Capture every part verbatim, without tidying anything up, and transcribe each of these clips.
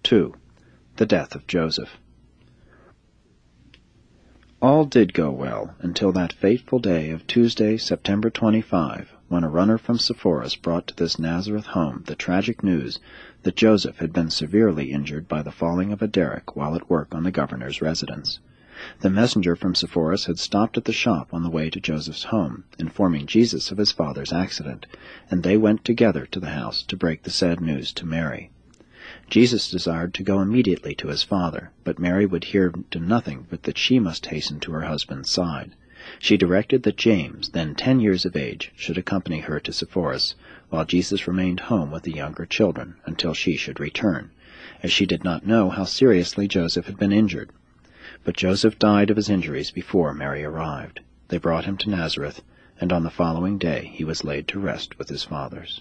two. The Death of Joseph. All did go well until that fateful day of Tuesday, September twenty-fifth, when a runner from Sepphoris brought to this Nazareth home the tragic news that Joseph had been severely injured by the falling of a derrick while at work on the governor's residence. The messenger from Sepphoris had stopped at the shop on the way to Joseph's home, informing Jesus of his father's accident, and they went together to the house to break the sad news to Mary. Jesus desired to go immediately to his father, but Mary would hear to nothing but that she must hasten to her husband's side. She directed that James, then ten years of age, should accompany her to Sepphoris, while Jesus remained home with the younger children until she should return, as she did not know how seriously Joseph had been injured. But Joseph died of his injuries before Mary arrived. They brought him to Nazareth, and on the following day he was laid to rest with his fathers.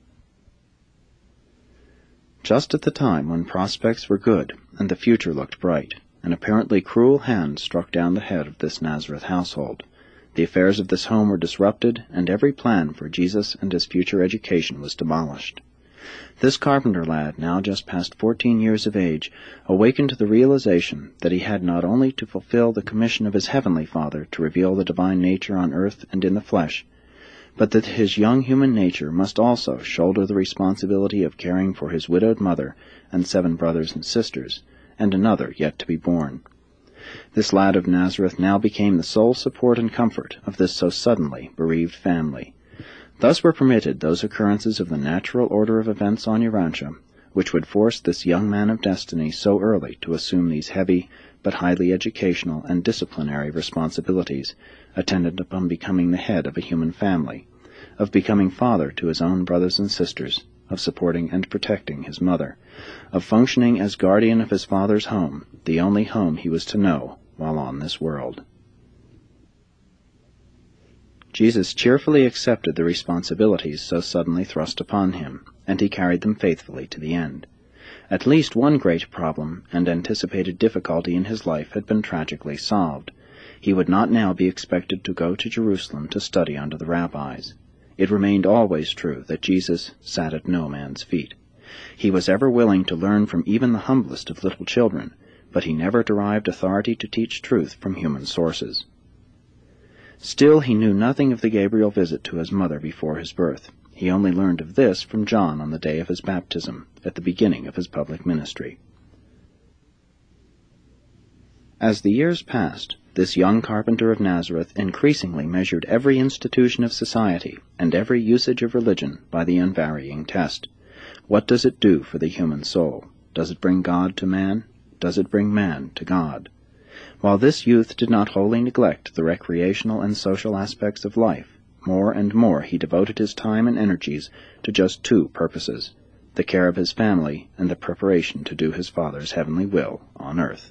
Just at the time when prospects were good and the future looked bright, an apparently cruel hand struck down the head of this Nazareth household. The affairs of this home were disrupted, and every plan for Jesus and his future education was demolished. This carpenter lad, now just past fourteen years of age, awakened to the realization that he had not only to fulfill the commission of his heavenly Father to reveal the divine nature on earth and in the flesh, but that his young human nature must also shoulder the responsibility of caring for his widowed mother and seven brothers and sisters, and another yet to be born. This lad of Nazareth now became the sole support and comfort of this so suddenly bereaved family. Thus were permitted those occurrences of the natural order of events on Urantia, which would force this young man of destiny so early to assume these heavy but highly educational and disciplinary responsibilities attendant upon becoming the head of a human family, of becoming father to his own brothers and sisters, of supporting and protecting his mother, of functioning as guardian of his father's home, the only home he was to know while on this world. Jesus cheerfully accepted the responsibilities so suddenly thrust upon him, and he carried them faithfully to the end. At least one great problem and anticipated difficulty in his life had been tragically solved. He would not now be expected to go to Jerusalem to study under the rabbis. It remained always true that Jesus sat at no man's feet. He was ever willing to learn from even the humblest of little children, but he never derived authority to teach truth from human sources. Still, he knew nothing of the Gabriel visit to his mother before his birth. He only learned of this from John on the day of his baptism, at the beginning of his public ministry. As the years passed, this young carpenter of Nazareth increasingly measured every institution of society and every usage of religion by the unvarying test. What does it do for the human soul? Does it bring God to man? Does it bring man to God? While this youth did not wholly neglect the recreational and social aspects of life, more and more he devoted his time and energies to just two purposes, the care of his family and the preparation to do his Father's heavenly will on earth.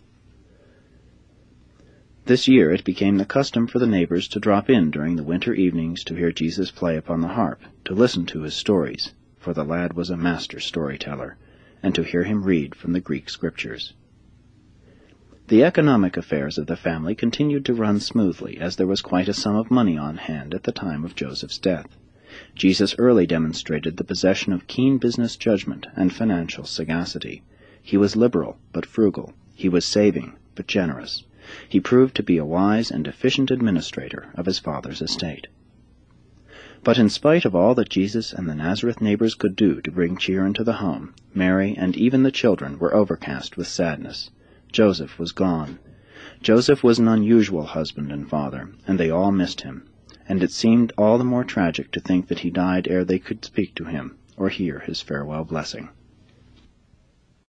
This year it became the custom for the neighbors to drop in during the winter evenings to hear Jesus play upon the harp, to listen to his stories, for the lad was a master storyteller, and to hear him read from the Greek scriptures. The economic affairs of the family continued to run smoothly, as there was quite a sum of money on hand at the time of Joseph's death. Jesus early demonstrated the possession of keen business judgment and financial sagacity. He was liberal but frugal. He was saving but generous. He proved to be a wise and efficient administrator of his father's estate. But in spite of all that Jesus and the Nazareth neighbors could do to bring cheer into the home, Mary and even the children were overcast with sadness. Joseph was gone. Joseph was an unusual husband and father, and they all missed him, and it seemed all the more tragic to think that he died ere they could speak to him or hear his farewell blessing.